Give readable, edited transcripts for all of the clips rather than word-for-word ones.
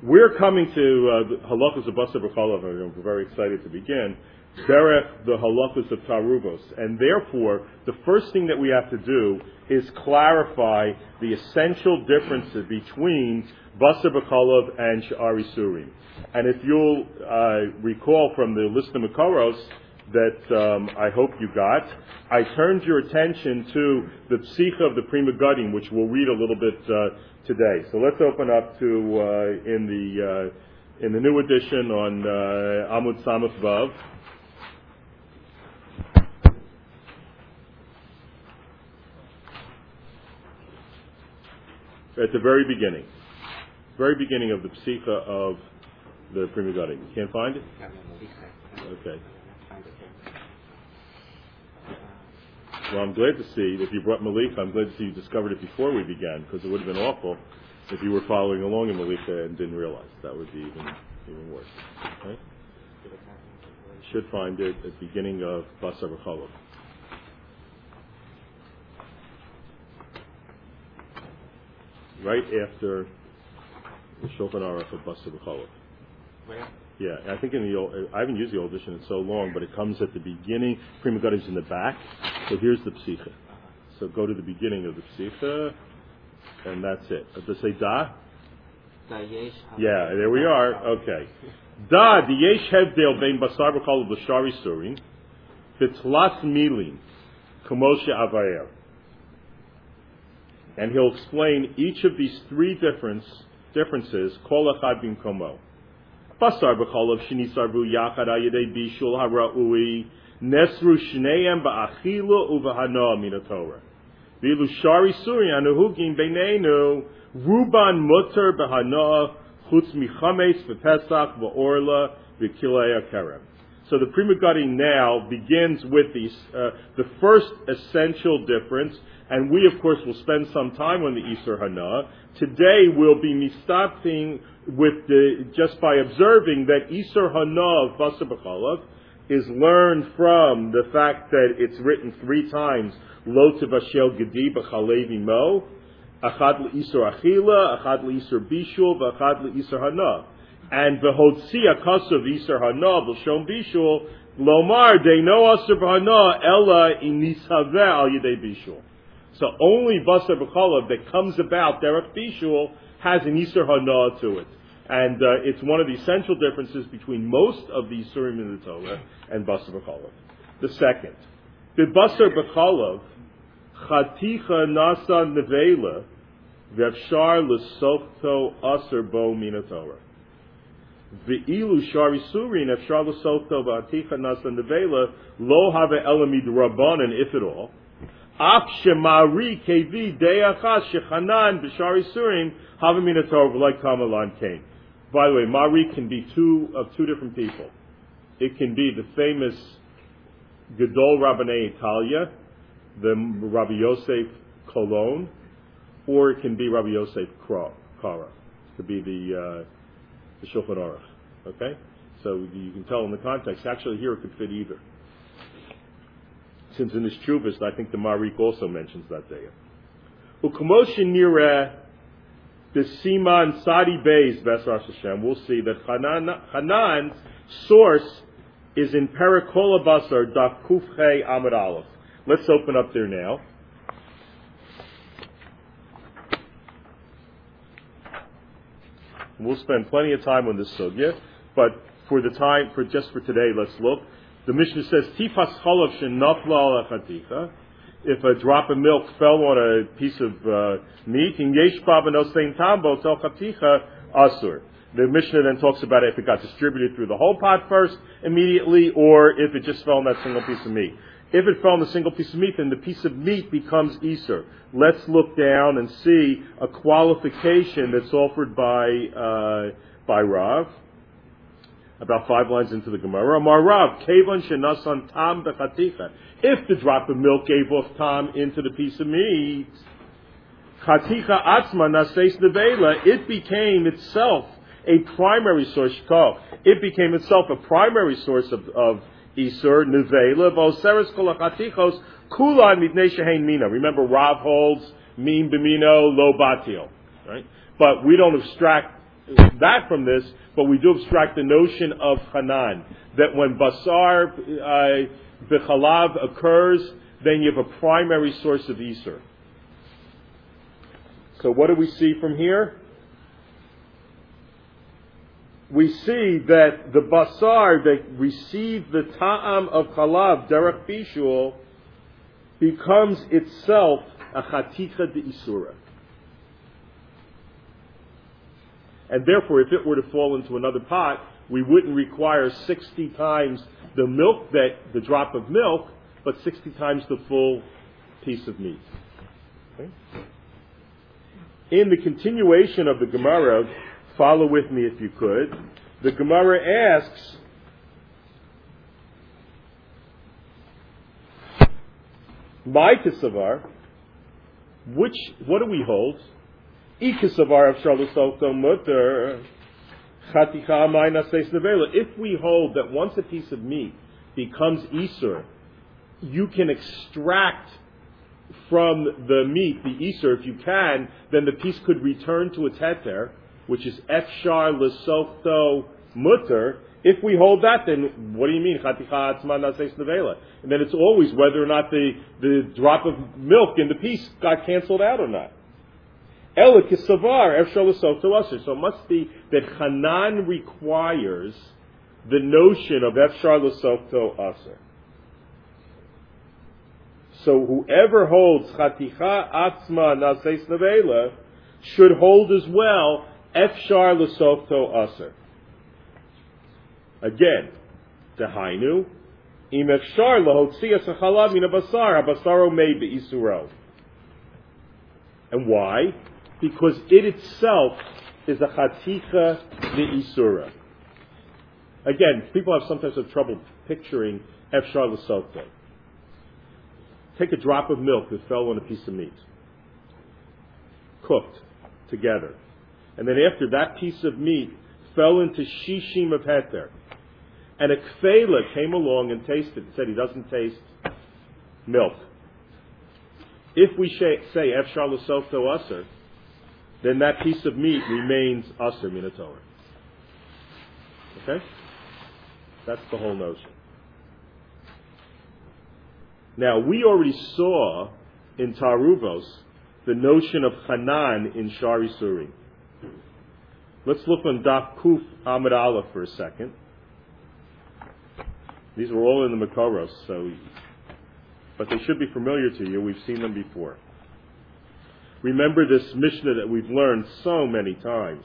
We're coming to the halachas of Basar B'Chalav, and we're very excited to begin. Derech the halachas of Taruvos, and therefore the first thing that we have to do is clarify the essential differences between Basar B'Chalav and Sha'ari Surim. And if you'll recall from the list of Makoros that I hope you got, I turned your attention to the Psicha of the Pri Megadim, which we'll read a little bit today. So let's open up to in the new edition on Amud Samach Vav. At the very beginning of the Psicha of the Pri Megadim. You can't find it? Okay. Well, I'm glad to see, if you brought Malika, I'm glad to see you discovered it before we began, because it would have been awful if you were following along in Malika and didn't realize. That would be even worse. Okay? You should find it at the beginning of Basar B'Chalav. Right after the Shulchan Aruch of Basar B'Chalav. Where? Yeah, I think in the old, I haven't used the old edition in so long, but it comes at the beginning. Pri Megadim is in the back. So here's the Psicha. So go to the beginning of the Psicha, and that's it. Does it say Da? Yeah, there we are. Okay. Da, the Yesh Hevdel Bein Basar B'Chalav L'Shari Surim, B'Tlas Milin, Kamosha Avayer. And he'll explain each of these three differences, Kol Echad B'Mkomo. Basar B'Chalav Shini Sarvu Yachad Ayedei Bishul Hara'ui Nesru Shneim Ba'Achila Uvahanoa Min HaTorah V'ilu Shari Suri Anuhugim Beineinu Ruban Mutter B'Hanoa Chutz Michametz V'Pesach V'Orla V'Kilei HaKerem. So the Pri Megadim now begins with the first essential difference, and we of course will spend some time on the Isur Hana. Today we'll be mistating with just by observing that Isur Hana of Basar B'Chalav is learned from the fact that it's written three times, Lo Tevashel Gedi B'Chalevi Mo, Achad L'Isur Achila, Achad L'Isur Bishul, V'Achad L'Isur Hana. And V'Hodsi Akasav Isur Hana B'Shom Bishul, Lomar Deino Asur B'Hana Ella Inishaveh Al Yedei Bishul. So only Basar B'Chalav that comes about Derech Bishul has an Isur Hana to it. And it's one of the essential differences between most of the Isurim in the Torah and Basar B'Chalav. The second, the Basar B'Chalav, Chaticha Nasa Nevela, V'Efshar L'Softo Asur Bo Min HaTorah. V'ilu Shari Surin, Efshar L'Softo V'Chaticha Nasa Nevela, Lo Have Elamid Rabbanan, if at all. Af Shemari Kevi De'achas Shechanan B'Shari Surim Havamin HaTorah V'Lai Kamalan came. By the way, Mari can be two different people. It can be the famous Gedol Rabbanei Italia, the Rabbi Yosef Cologne, or it can be Rabbi Yosef Kara. It could be the Shulchan Aruch. Okay, so you can tell in the context. Actually, here it could fit either. Since in this Chuvas, I think the Marik also mentions that there. Ukamoshin Nireh, the Siman Sadi Beis Besar Hashem, we'll see that Hanan's source is in Perikola Basar Daf Kufchei Amud Aleph. Let's open up there now. We'll spend plenty of time on this sugya, but for today, let's look. The Mishnah says, Tifas chalav shenafla al chaticha. If a drop of milk fell on a piece of meat, in yesh ba b'nosein tambo tel chaticha asur. The Mishnah then talks about if it got distributed through the whole pot first, immediately, or if it just fell on that single piece of meat. If it fell on the single piece of meat, then the piece of meat becomes isur. Let's look down and see a qualification that's offered by Rav. About 5 lines into the Gemara, Amar Rav, Kevon shenasan tam bechaticha. If the drop of milk gave off tam into the piece of meat, chaticha atzma naseis nevela, it became itself a primary source. It became itself a primary source of isur nevela. V'oseres kol hachatichos kulan mitnei shehein mina. Remember, Rav holds min b'mino lo batil, right? But we don't abstract that from this, but we do abstract the notion of Hanan, that when basar b'chalav occurs, then you have a primary source of Isur. So what do we see from here? We see that the basar that received the ta'am of chalav, derech bishul, becomes itself a chaticha de isura. And therefore, if it were to fall into another pot, we wouldn't require 60 times the milk, the drop of milk, but 60 times the full piece of meat. Okay? In the continuation of the Gemara, follow with me if you could, the Gemara asks, my kisavar, what do we hold? If we hold that once a piece of meat becomes Isur, you can extract from the meat the Isur, if you can, then the piece could return to its heter, which is Efshar L'Softo Mutter. If we hold that, then what do you mean? And then it's always whether or not the drop of milk in the piece got canceled out or not. So it must be that Hanan requires the notion of Efshar L'Softo Aser. So whoever holds Chaticha Atzma Naseis Nevela should hold as well Efshar L'Softo Aser. Again, Dehainu, Im Efshar L'Hotzias HaChalav Min HaBasar, HaBasaro Mei Be'isuro. And why? Because it itself is a Chaticha De'isura. Again, people have sometimes have trouble picturing Efshar L'Softo. Take a drop of milk that fell on a piece of meat, cooked together, and then after that piece of meat fell into shishim of heter, and a kfela came along and tasted and said he doesn't taste milk. If we say Efshar L'Softo Aser, then that piece of meat remains Aser Min HaTorah. Okay? That's the whole notion. Now, we already saw in Taruvos the notion of Hanan in Shari Suri. Let's look on Daf Kuf Amud Aleph for a second. These were all in the Makoros, but they should be familiar to you. We've seen them before. Remember this Mishnah that we've learned so many times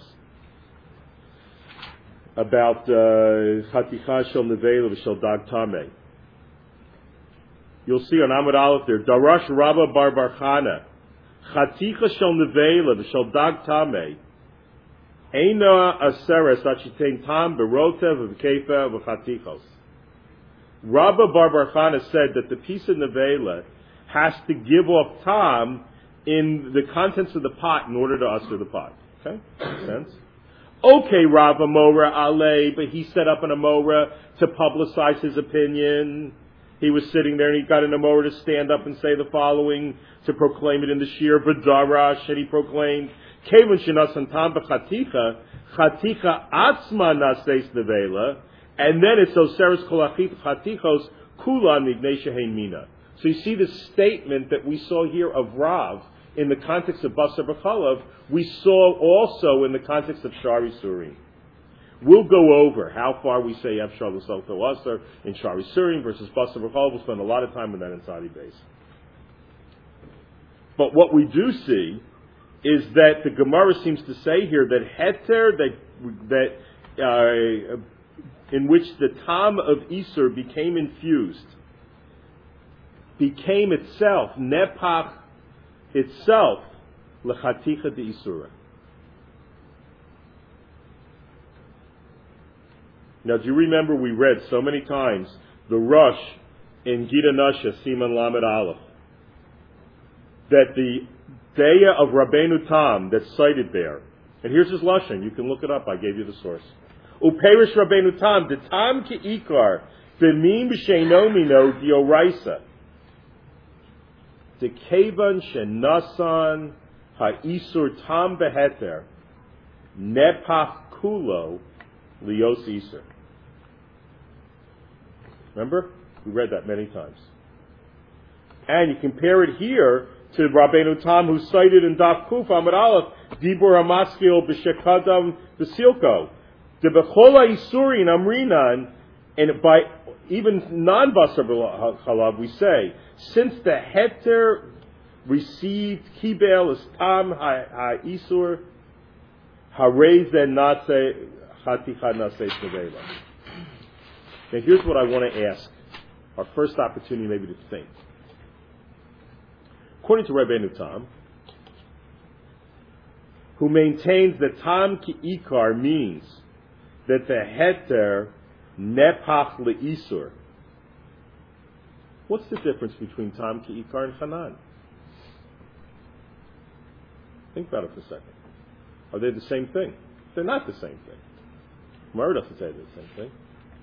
about Chaticha Shel Nevela V'Shel Dag Tameh. You'll see on Amud Aleph there, Darash Rabba Bar Barchana, Chaticha Shel Nevela V'Shel Dag Tameh, Eina Aseres Achitein Tam Berotev V'Kefa V'Chatichos. Rabba Bar Barchana said that the piece of Nevela has to give off Tam in the contents of the pot in order to usher the pot. Okay? Makes sense? Okay, Rav Amora Ale, but he set up an Amora to publicize his opinion. He was sitting there and he got an Amora to stand up and say the following, to proclaim it in the Shir V'Darash, and he proclaimed, Kevin Shenasan Tam B'Chaticha, Chaticha Atzma Naseis Nevela, and then it's Oseres Kol Chatichos Kulan Mignei Shehein Mina. So you see the statement that we saw here of Rav in the context of Basar B'Chalav, we saw also in the context of Shari Surim. We'll go over how far we say Efshar L'Softo Aser in Shari Surim versus Basar B'Chalav. We'll spend a lot of time on that in Sadi Beis. But what we do see is that the Gemara seems to say here that Heter, in which the Tam of Isur became infused, became itself, Nepach itself, L'Chaticha de Isura. Now, do you remember we read so many times the Rush in Gita Nasha, Siman Lamed Aleph, that the Deya of Rabbeinu Tam that's cited there, and here's his Lashon, you can look it up, I gave you the source. Uperish Rabbeinu Tam, the Tam ki Ikar, B'mim b'sheino mino dioraisa. The Kevan shenasan ha'isur tam beheter, nepach kulo lios iser. Remember? We read that many times. And you compare it here to Rabbeinu Tam, who cited in Daf Kuf Amud Aleph, Dibur Hamaskil b'shekadam b'silko. The Bechola Isurin Amrinan, and by even non-Basar Chalav, we say, since the Heter received Kibel as Tam HaIsur, Harei Zen Nase Chaticha Nase Nevela. Now here's what I want to ask. Our first opportunity maybe to think. According to Rabbeinu Tam, who maintains that Tam Ki Ikar means that the Heter Nepach Le'isur. What's the difference between Tam Ki Ikar and Hanan? Think about it for a second. Are they the same thing? They're not the same thing. Gemara doesn't say they're the same thing.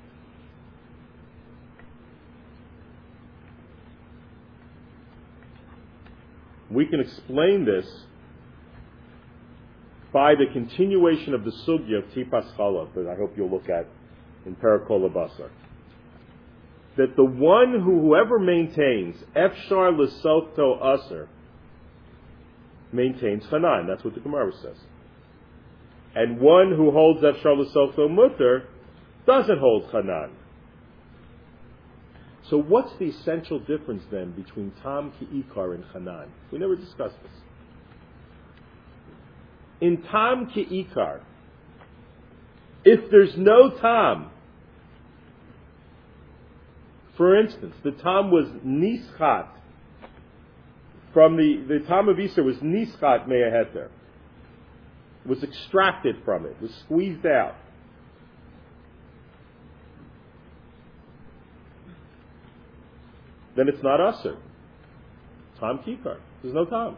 We can explain this by the continuation of the sugya of Tipas Chalav that I hope you'll look at in Parakol Basar. That the one whoever maintains Efshar L'Softo Aser maintains Hanan. That's what the Gemara says. And one who holds Efshar L'Softo Mutter doesn't hold Hanan. So what's the essential difference then between Tam Ki Ikar and Hanan? We never discussed this. In Tam Ki Ikar, if there's no Tam, for instance, the Tam was Nischat, from the Tam of Isser was Nischat Mea Heter, was extracted from it, was squeezed out. Then it's not Aser. Tam Kikar. There's no Tam.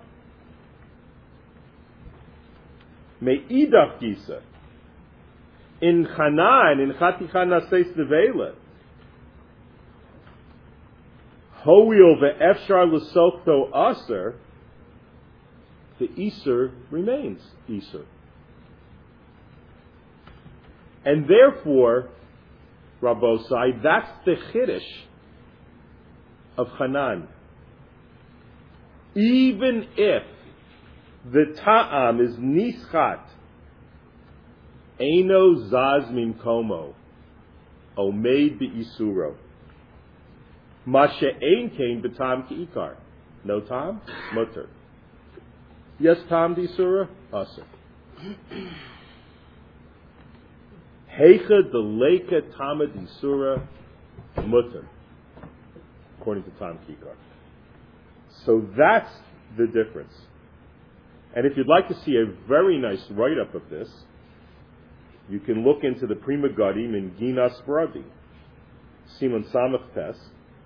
Me'idach Gisa. In Hanan, in Chaticha Naseis Nevela, Hoil ve'efshar l'softo Aser, the Iser remains Iser. And therefore, Rabbosai, that's the Chiddush of Hanan. Even if the ta'am is nischat, eino zaz mimkomo, omeid be'isuro, mashe ein kain b'tam ki'ikar. No tam, mutter. Yes, tam d'isura, aser. Heicha deleka tama d'isura, mutter. According to Tam Kikar. So that's the difference. And if you'd like to see a very nice write-up of this, you can look into the Prima Gadim in Ginas Bradi, Simon Samach Tes,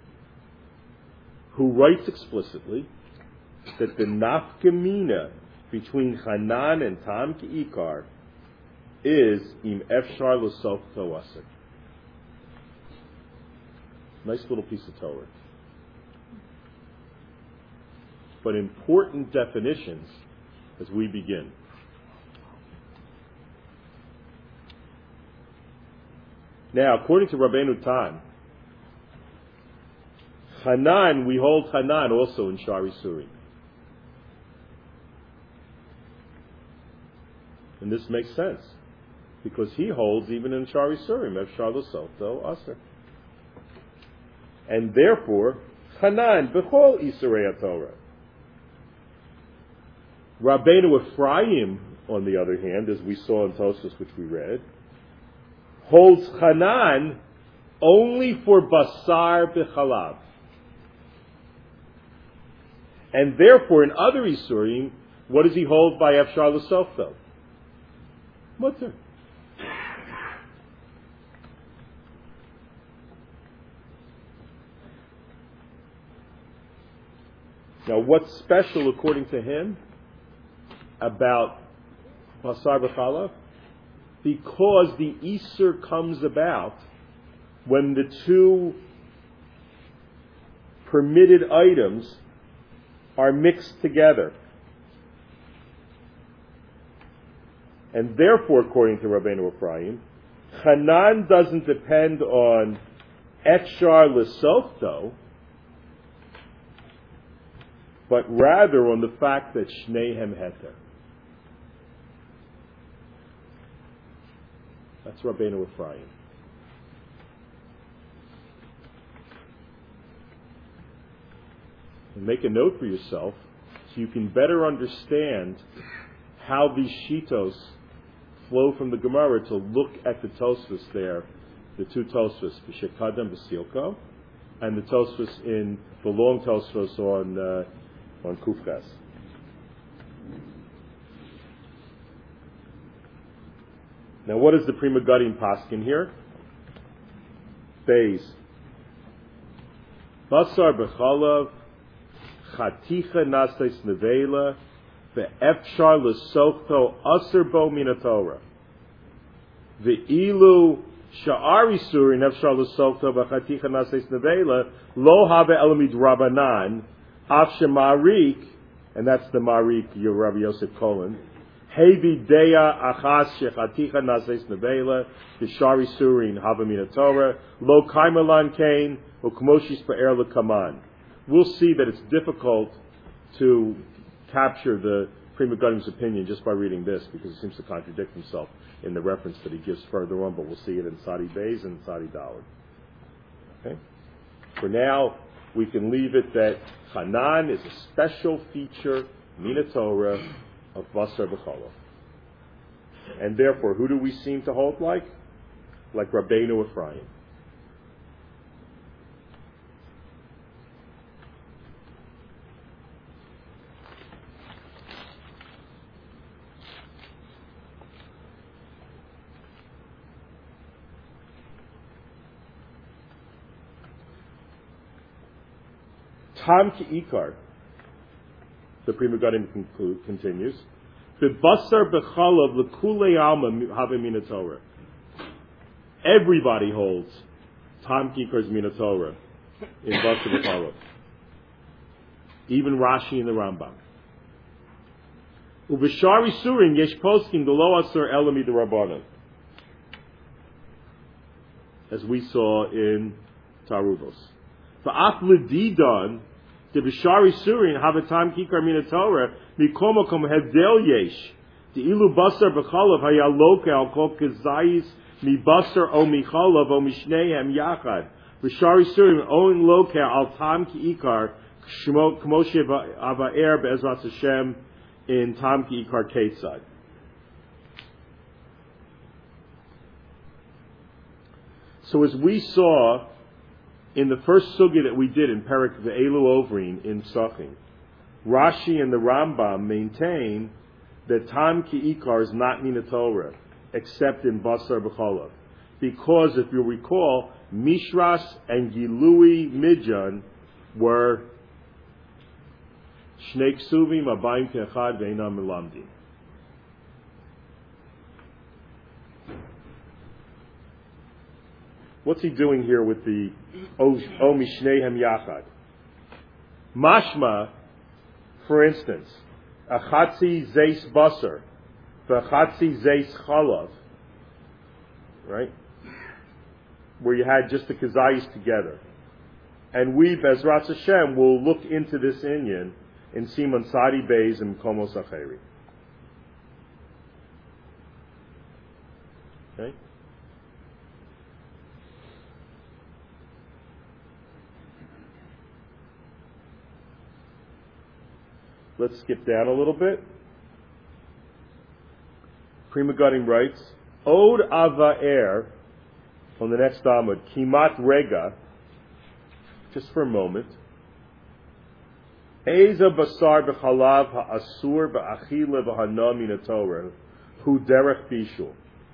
who writes explicitly that the nafkamina between Hanan and Tam Kikar is im efshar l'sof toasik. Nice little piece of Torah. But important definitions as we begin. Now, according to Rabbeinu Tam, Hanan, we hold Hanan also in Shari Suri. And this makes sense, because he holds even in Shari Suri, Efshar L'Softo Aser. And therefore, Hanan, B'chol Yisrei Torah. Rabbeinu Ephraim, on the other hand, as we saw in Tosfos, which we read, holds Hanan only for Basar B'chalav. And therefore, in other Isurim, what does he hold by Efshar L'Softo? Mutter. Now, what's special, according to him, about Basar B'chalav? Because the Isur comes about when the two permitted items are mixed together. And therefore, according to Rabbeinu Ephraim, Chanan doesn't depend on Efshar L'Softo, but rather on the fact that Shnehem Heter. That's Rabbeinu Ephraim. And make a note for yourself so you can better understand how these shitos flow from the Gemara to look at the Tosfos there, the two Tosfos, B'Shekadam B'Silko, and the Tosfos in the long Tosfos on Kufches. Now, what is the Pri Megadim paskin here? Beis. Basar b'chalav, chaticha nasais nevela, ve'efshar l'softo aser bo min haTorah. Ve'ilu sha'ari surin efshar l'softo v'chaticha nasais nevela, lo have elamid Rabbanan, af shemarik, and that's the Marik, Rabbi Yosef Cohen, Hevi Deya Achas Shechaticha Naseis Nevela, Bishari Surin Havamina Torah, Lo Kaimalan Kain, Ukmoshis Pa'er Lekaman. We'll see that it's difficult to capture the Pri Megadim's opinion just by reading this, because it seems to contradict himself in the reference that he gives further on, but we'll see it in Sadi Beis and Sadi Daled. Okay? For now, we can leave it that Hanan is a special feature, Mina Torah, of Basar B'Cholov. And therefore, who do we seem to hold like? Like Rabbeinu Ephraim. Tam ki ikar. The Pri Megadim continues. B'basar b'chalav l'kulei alma have mina Torah. Everybody holds Tam ki ikar's mina Torah in basar b'chalav. Even Rashi and the Rambam. U'b'shari surin yesh poskim d'lo asur elami d'Rabbanan, as we saw in Taruvos. V'af l'didan the Bishari Surin have a time kikar mina Torah mikomokom hedel yesh the ilu basar b'chalav hayaloke al kol kezayis mi basar o michalav o mishnehem yachad Bishari Surin oin loke al tam kikar k'moshe avaer be'ezras Hashem in tam kikar ketzad. So as we saw in the first sugya that we did in Perik Ve'elu Ovrin in Psachim, Rashi and the Rambam maintain that Tam Ki Ikar is not Mina Torah, except in Basar B'Cholav. Because, if you recall, Mishras and Gilui Midjan were Shnei Ksuvim Abayim Ke'echad Ve'inam Melamdim. What's he doing here with the O Mishnehem Yachad? Mashma, for instance, Achatzi Zeis Basar, V'achatzi Zeis Chalav, right? Where you had just the Kazayis together. And we, Bezrat Hashem, will look into this inyan in Simon Sadi Beis and Komos Acheri. Okay? Let's skip down a little bit. Pri Megadim writes, Od Avaer, on the next Amud, Kimat Rega, just for a moment, Eza Basar B'Chalav Ha'asur B'Achila V'Hana Min HaTorah, Hu Derech Bishul.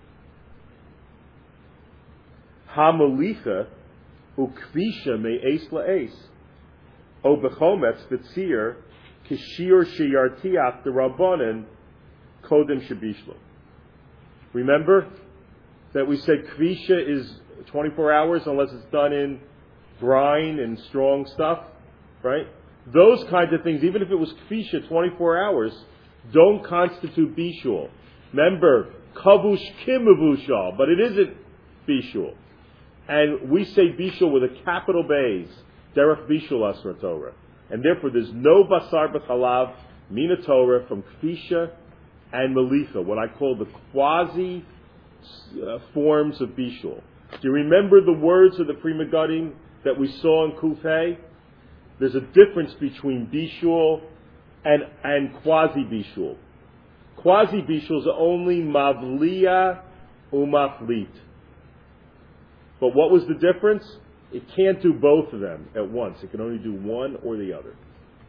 Ha-Malicha Ukvisha Me'es La'es, O B'Chometz V'Tzir, Kishir Sheyartiach the Rabbanan Kodem Shabishlo. Remember that we said Kvisha is 24 hours unless it's done in brine and strong stuff, right? Those kinds of things, even if it was Kvisha 24 hours, don't constitute Bishul. Remember, kavush kimavushal, but it isn't bishul. And we say bishul with a capital Bays, derech bishul asra Torah. And therefore there's no basar b'chalav mina Torah from kfisha and melicha, what I call the quasi forms of bishul. Do you remember the words of the Pri Megadim that we saw in Kufay? There's a difference between bishul and quasi bishul. Quasi bishul is only mavliya umaflit. But what was the difference? It can't do both of them at once. It can only do one or the other.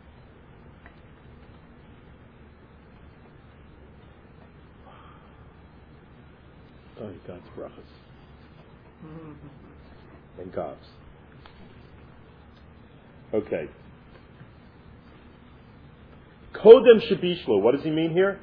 Oh, God's brachas. And God's. Okay. Kodem Shabishlo. What does he mean here?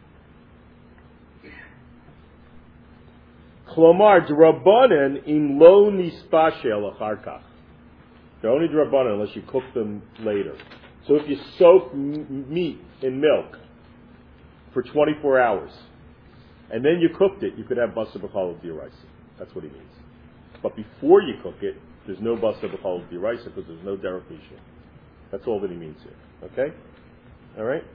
Klomar D'Rabbanan in lo nispashel acharkach. They're only D'Rabbanan unless you cook them later. So if you soak meat in milk for 24 hours, and then you cooked it, you could have basar b'chalav d'oraisa. That's what he means. But before you cook it, there's no basar b'chalav d'oraisa because there's no derech bishul. That's all that he means here. Okay? All right?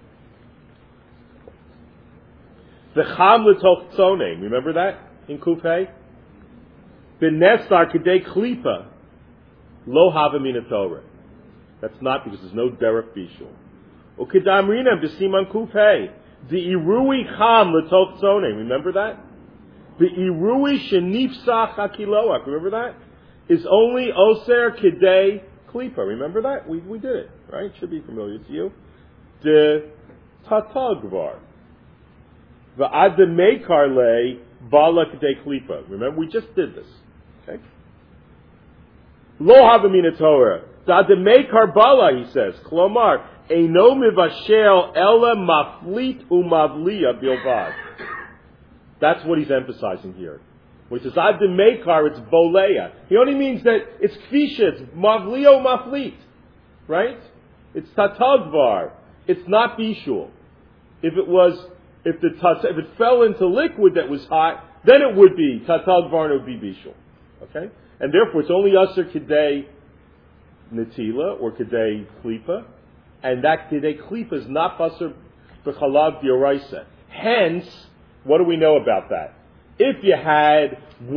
The cham l'toch tzonein. Remember that in Kufay? B'nesar k'dei klipa lo hava mina Torah. That's not because there's no derech bishul. U'kedamrina b'siman Kufay. The irui cham l'toch tzonein. Remember that? The irui shenifsach hakiloach. Remember that? Is only oser k'dei klipa. Remember that? We did it, right? Should be familiar to you. The tatagvar. The ademekar le bala k'dei klipa. Remember, we just did this. Okay? Lo havamina Torah. The ademekar bala, he says. Klomar, eino mivashel ela maflit umavliya bilvad. That's what he's emphasizing here. When he says ademekar, it's boleya. He only means that it's kfisha, it's mavliya umaflit. Right? It's tatagvar. It's not bishul. If it fell into liquid that was hot, then it would be tatagvar and it would be bishul. Okay? And therefore it's only aser kidei netila or kidei klipa, and that kidei klipa is not basar b'chalav d'oraisa. Hence, what do we know about that? If you had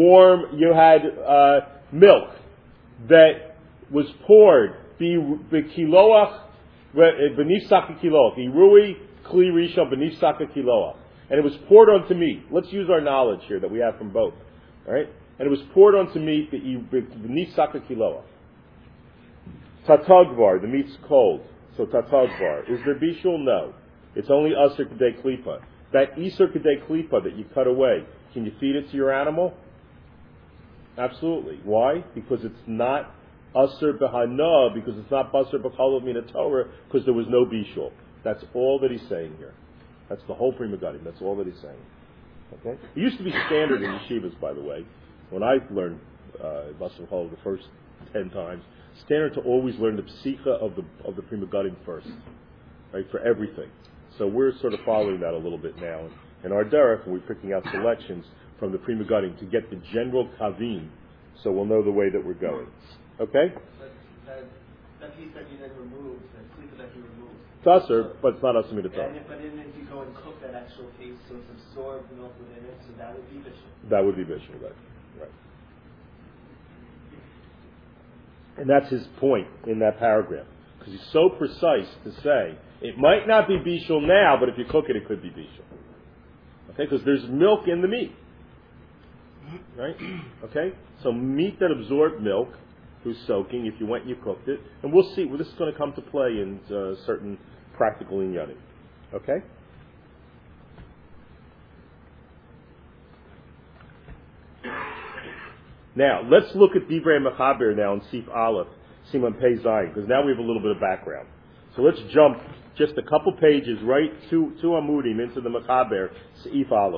milk that was poured b'kiloach b'nifsaka kiloach, irui kli rishon b'nifsaka kiloach, and it was poured onto meat. Let's use our knowledge here that we have from both, all right? And it was poured onto meat b'nifsaka kiloach. Tatagvar, the meat's cold, so tatagvar. Is there bishul? No. It's only aser k'dei klipa. That iser k'dei klipa that you cut away, can you feed it to your animal? Absolutely. Why? Because it's not aser b'hana, because it's not basar b'chalav mina Torah, because there was no bishul. That's all that he's saying here. That's the whole Pri Megadim. That's all that he's saying. Okay? It used to be standard in yeshivas, by the way. When I learned basar b'chalav the first 10 times, standard to always learn the psicha of the Pri Megadim first, right? For everything. So we're sort of following that a little bit now. In our derech, we're picking out selections from the Pri Megadim to get the general kavim, so we'll know the way that we're going. Okay? But that piece that you then removed, that klipa that you removed. It's aser, but it's not aser mina Torah. But then if you go and cook that actual piece, so it's absorbed milk within it, so that would be bishul. That would be bishul, right. And that's his point in that paragraph. Because he's so precise to say, it might not be bishul now, but if you cook it, it could be bishul. Okay? Because there's milk in the meat. Right? Okay? So meat that absorbed milk through soaking, if you went and you cooked it, and we'll see, this is going to come to play in certain practical inyanim. Okay? Now, let's look at Divrei Mechaber now in Sif Aleph, Siman Pei Zayin, because now we have a little bit of background. So let's jump just a couple pages right to Amudim into the Mechaber, Sif Aleph.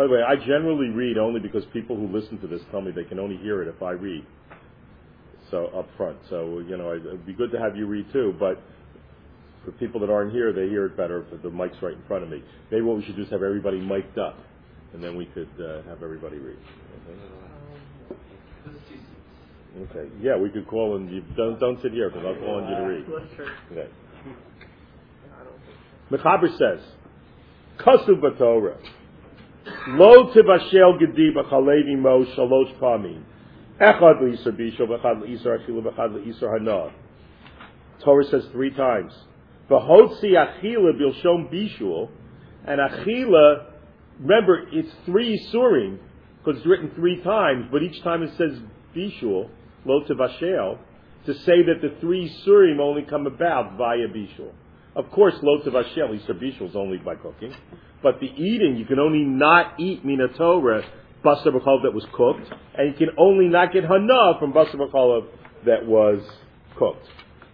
By the way, I generally read only because people who listen to this tell me they can only hear it if I read. So up front. So, it'd be good to have you read too, but for people that aren't here, they hear it better if the mic's right in front of me. Maybe what we should do is have everybody mic'd up, and then we could have everybody read. Okay. Yeah, we could call and you don't sit here because I'll call on you to read. Okay. Mechaber says, Kasu b'Torah, Lo tibashel gedi b'chalevi mo shalosh pamim, Echad l'isur bishul, v'echad l'isur achilu, v'echad l'isur hana. Torah says 3 times. V'hotzi achila bilshom bishul, and achila, remember, it's 3 isurim, because it's written 3 times, but each time it says bishul, lo tibashel, to say that the 3 isurim only come about via bishul. Of course, lo tibashel, isur bishul is only by cooking, but the eating, you can only not eat mina Torah, basar b'chalav that was cooked, and you can only not get hana from basar b'chalav that was cooked.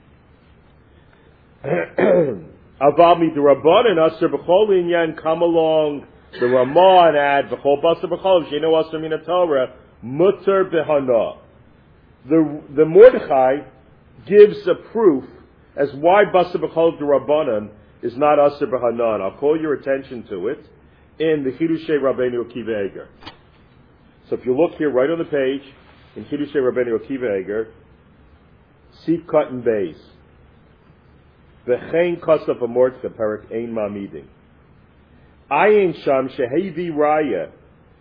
Avav midrabanan asar b'chol inyan, come along the Ramah and add b'chol basar b'chalav she'eno asar mina Torah mutar b'hana. The Mordechai gives a proof as why basar b'chalav d'Rabbanan is not asar b'hana. I'll call your attention to it in the Chidushei Rabbeinu Akiva Eger. So if you look here right on the page, in Chidushei Rabbeinu Akiva Eger, Sif Katan Beis, V'chein Kosaf Amortka Perak Ein Mamidin, Ayin Sham Shehevi Raya,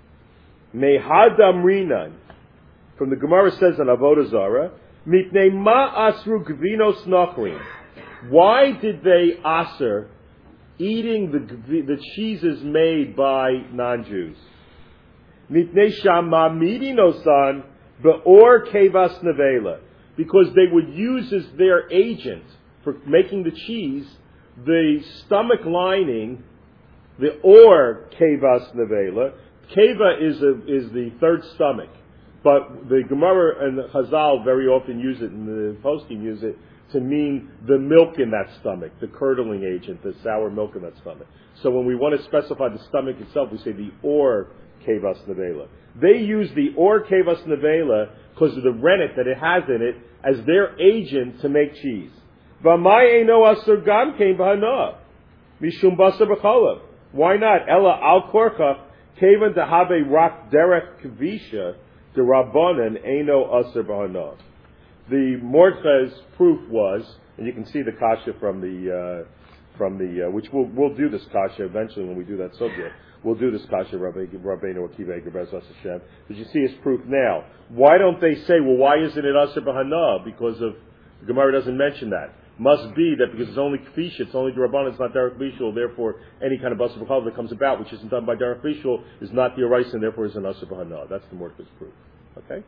Mehadam Rinan, from the Gemara says on Avodah Zarah, Mipnei Ma Asru Gvinos Nachrin. Why did they asr eating the cheeses made by non-Jews? Mipnei Shama Midinosan Be'or Kevas Nevela, because they would use as their agent for making the cheese the stomach lining, the or Kevas Nevela. Keva is the third stomach, but the Gemara and the Chazal very often use it, and the poskim use it to mean the milk in that stomach, the curdling agent, the sour milk in that stomach. So when we want to specify the stomach itself, we say the or Kevas Nevela. They use the or Kevas Nevela because of the rennet that it has in it as their agent to make cheese. V'may eino asur gam kein b'hana mishum basar b'chalav. Why not? Ella al korchach kevan dehave rak derech kvisha the rabbanan eino asur b'hana. The Mordechai's proof was, and you can see the kasha from the which we'll do this kasha eventually when we do that subject. We'll do this kasha Rabbeinu Akiva Eger Bezras Hashem. But you see his proof now. Why don't they say, well, why isn't it asur b'hana? Because of the Gemara doesn't mention that. Must be that because it's only kfisha, it's only D'Rabbanan, it's not derech bishul, therefore any kind of basar b'chalav that comes about which isn't done by derech bishul is not the oraisa and therefore is an asur b'hana. That's the Mordechai's proof. Okay?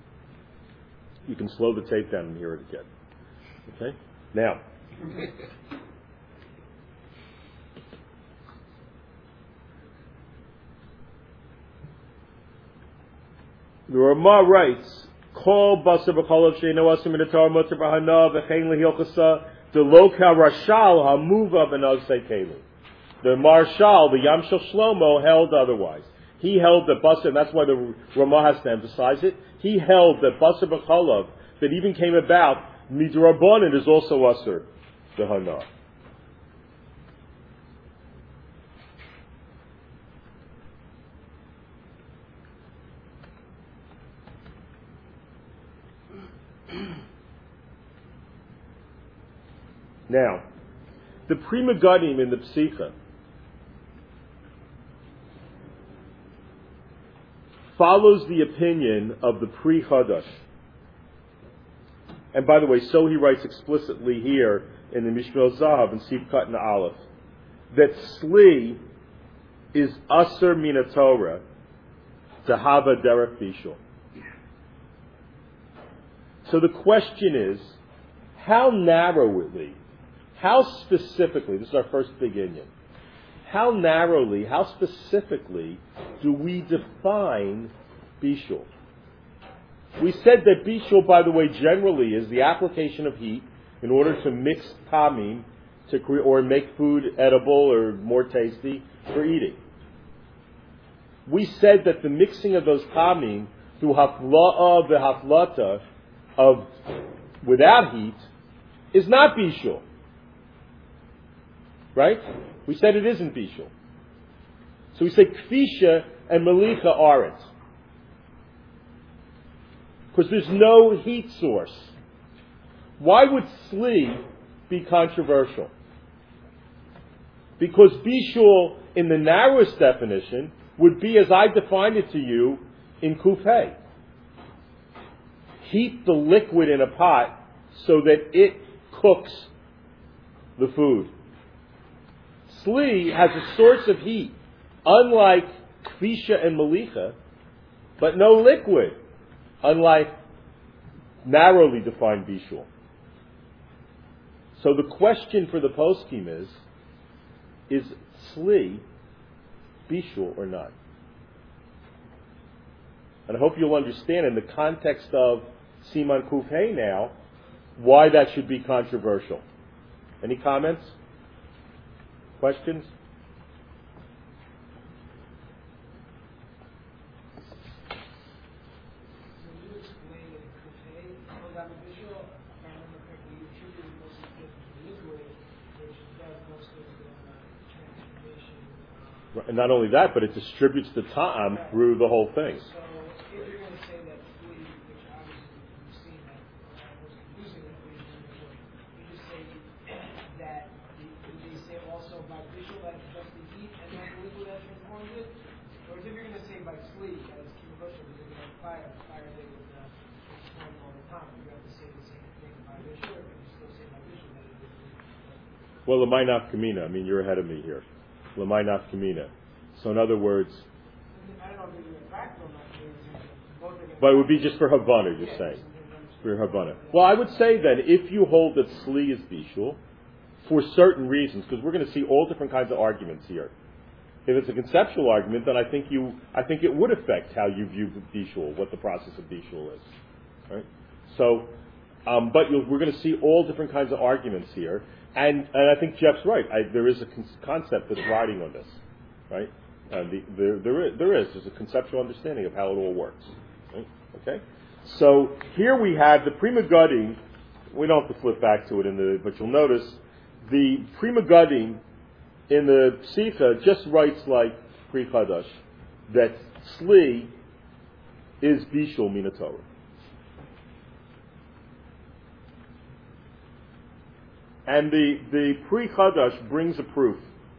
You can slow the tape down and hear it again. Okay? Now. The Ramah writes, Kol basar b'chalav she'eino asur min Torah mutar b'hana v'chein lehilchasa deloka rashal hamuva b'nagzei keli. The Marshal, the Yamshel Shlomo, held otherwise. He held that basar, and that's why the Ramah has to emphasize it. He held that basar b'chalav that even came about midrabanan is also asur b'hana. Now, the Pri Megadim in the Psicha follows the opinion of the Pri Chadash. And by the way, so he writes explicitly here in the Mishmel Zahav and Sif Katan Aleph, that Sli is Asur Mina Torah to Hava Derech Bishul. So the question is, how narrowly, how specifically, this is our first big inyan, how narrowly, how specifically do we define bishul? We said that bishul, by the way, generally is the application of heat in order to mix tamim or make food edible or more tasty for eating. we said that the mixing of those tamim through hafla'ah v'haflata of without heat is not bishul. Right? We said it isn't bishul. So we say kfisha and melicha aren't. Because there's no heat source. Why would sli be controversial? Because bishul, in the narrowest definition, would be as I defined it to you in Kufay. Heat the liquid in a pot so that it cooks the food. Sli has a source of heat, unlike kfisha and melicha, but no liquid, unlike narrowly defined bishul. So the question for the poskim is sli bishul or not? And I hope you'll understand in the context of Siman Kuf Hey now, why that should be controversial. Any comments? Questions? And not only that, but it distributes the ta'am through the whole thing. So if you're going to say that sli, which obviously we've seen that was confusing that we you just say that you say also by bishul that it's just the heat and not the liquid that transforms it? Or if you're going to say by sli that it's controversial because you have fire they would transform all the time. You have to say the same thing by bishul, or can you still say by bishul that it is? Well, l'may nafkamina. I mean, you're ahead of me here. L'may nafkamina. So in other words, I don't know if you're practical enough. But it would be just for Havana, you're saying. For Havana. Well, I would say that if you hold that Sli is Bishul, for certain reasons, because we're going to see all different kinds of arguments here. If it's a conceptual argument, then I think it would affect how you view Bishul, what the process of Bishul is. Right? So, we're going to see all different kinds of arguments here. And I think Jeff's right. There is a concept that's riding on this. Right? There's a conceptual understanding of how it all works. Right? Okay? So here we have the Pri Megadim. We don't have to flip back to it but you'll notice the Pri Megadim in the Sikha just writes like Pri Chadash that Sli is Bishul Mina Torah. And the Pri Chadash brings a proof.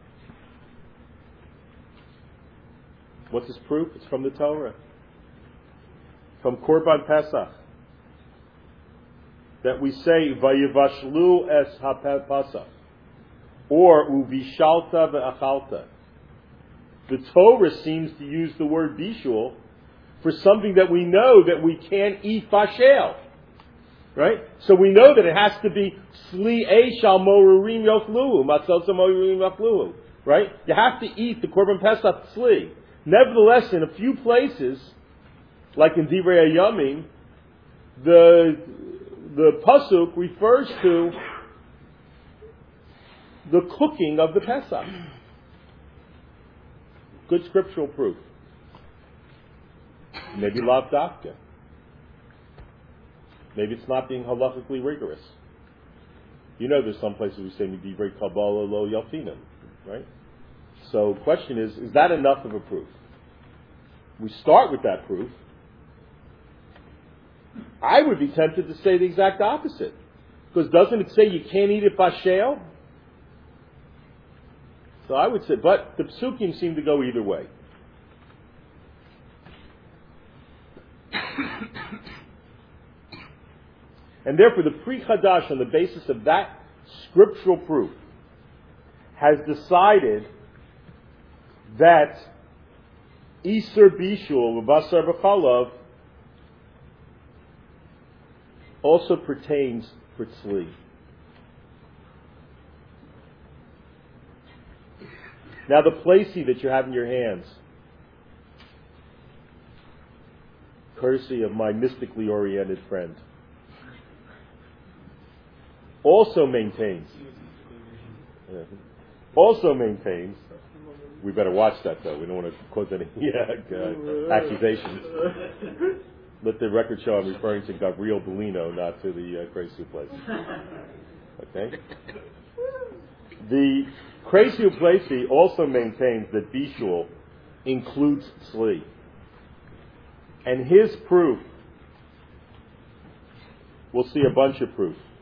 What's his proof? It's from the Torah. From Korban Pesach. That we say, Vayivashlu es ha-Pesach. Or, Uvishalta ve'achalta. The Torah seems to use the word Bishul for something that we know that we can't eat Bashel. Right? So we know that it has to be Sli Eish al Morurim Yofluhu. Matzot Morurim Yofluhu. Right? You have to eat the Korban Pesach Sli. Nevertheless, in a few places, like in Divrei Hayamim, the pasuk refers to the cooking of the Pesach. Good scriptural proof. Maybe lav dafka. Maybe it's not being halachically rigorous. You know, there's some places we say Divrei Kabbalah lo yalfinim, right? So, question is that enough of a proof? We start with that proof. I would be tempted to say the exact opposite. Because doesn't it say you can't eat it bashel? So I would say, but the psukim seem to go either way. And therefore the Pri Chadash, on the basis of that scriptural proof, has decided that Iser Bishul V'Basar B'Chalav also pertains for Tzli. Now the placey that you have in your hands, courtesy of my mystically oriented friend, also maintains We better watch that, though. We don't want to cause any accusations. Let the record show I'm referring to Gabriel Bellino, not to the Crazy place. Okay? The Crazy Uplesi also maintains that Bishul includes Tzli. And his proof, we'll see a bunch of proof.